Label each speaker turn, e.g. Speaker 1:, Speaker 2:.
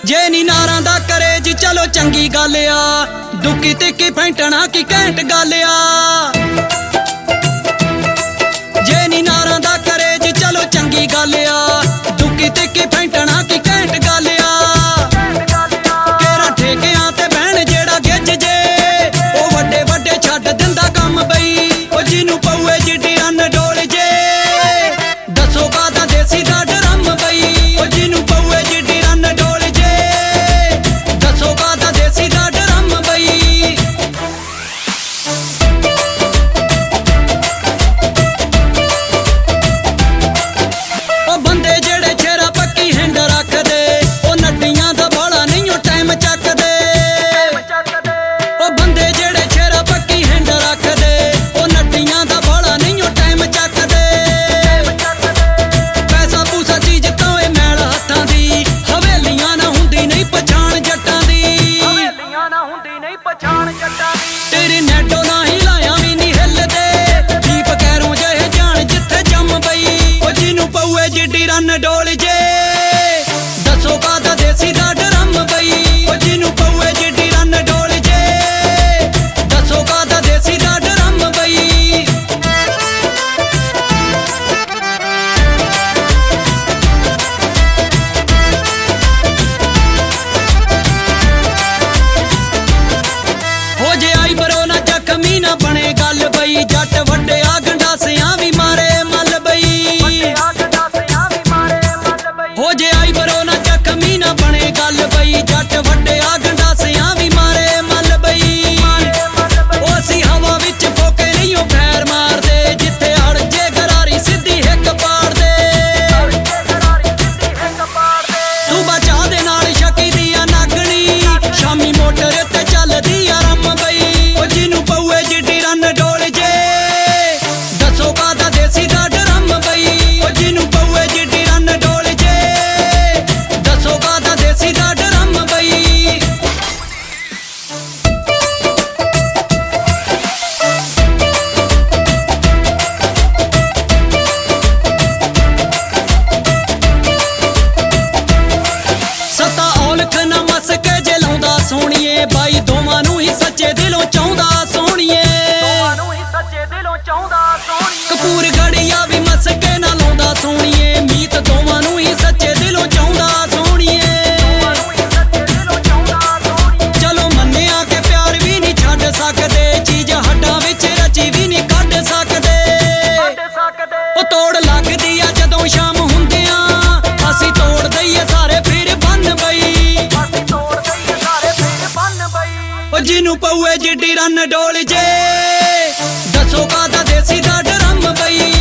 Speaker 1: जे नी नारां दा करे जी चलो चंगी गल आ, दुखी तिखी फैंटना की घैंट गल आ। जे नी नारां दा करे जी चलो चंगी गल आ, दुखी तिखी फैंटना की घैंट गल आ। केरा ठेकियां ते बहन जेड़ा गिज जे, ओ वड्डे वड्डे छड्ड दिंदा कम बई, ओ जिन्नू पौए जिड्डी रन डोल जे, दसो कादा देसी दा ड्रम बई, ओ जिन्नू पौए जिड्डी रन डोल जे, दसो कादा देसी दा ड्रम बई। ओ बंदे जेड़े छेरा पक्की हिंड रखदे, ओ नड्डियां दा बाला नहीं ओ टाइम चकदे। ओ बंदे जेड़े छेरा पक्की हिंड रखदे, ओ नड्डियां दा बाला नहीं ओ टाइम चकदे। पैसा पूसा चीज तो ए मैल हत्थां दी, हवेलियां ना हुंदी नहीं पछाण जट्टां दी, तेरी नैटो ना ही लाया भी नहीं हिलदे, दीप कैरों जहे जान जिथे जम बई, ओ जिन्नू पौए जिड्डी रन डोल जे, दसो कादा देसी दा ड्रम बई, ओ जिन्नू पौए जिड्डी रन डोल जे, दसो कादा देसी दा ड्रम बई। हो जे आई बरो ना जख्मी ना बने गल बई, जट वड्डे आ गंडासियां भी मारे मल बई। हो जे आई बरो ना जख्मी ना बने गल बई, जट वड्डे आ गंडासियां भी मारे मल बई। ओ असी हवा विच फोके नहीं ओ फैर मारदे, जिथे अड़ जे गरारी सिद्धी हिक पाड़ दे। सुबह चाह दे नाल शकी दी आ नागणी, शामी मोटर ते चलदी आ रम बई, ओ जिन्नू पौए जिड्डी रन डोल जे, दसो कादा देसी दा ड्रम बई, ओ जिन्नू पौए जिड्डी रन डोल जे, दसो कादा देसी दा ड्रम बई। सता औलख ना मस के जे लाउंदा सोहणीए, बाई दोवां नूं ही सच्चे दिलों चाहुंदा सोहणीए। कपूर गड़िया भी मस के ना लाउंदा सोहणीए, मीत दोवां नूं ही सच्चे दिलों चाहुंदा सोहणीए। चलो मन्निया के प्यार भी नहीं छड्ड सकदे, चीज हड्डां विच रची भी नहीं कढ सकदे। ओ तोड़ लगदी आ जदों शाम हुंदियां, असीं तोड़ दईए सारे फिर बन बई, ओ जिन्नू पौए जिड्डी रन डोल जे, दसो कादा देसी दा ड्रम बई।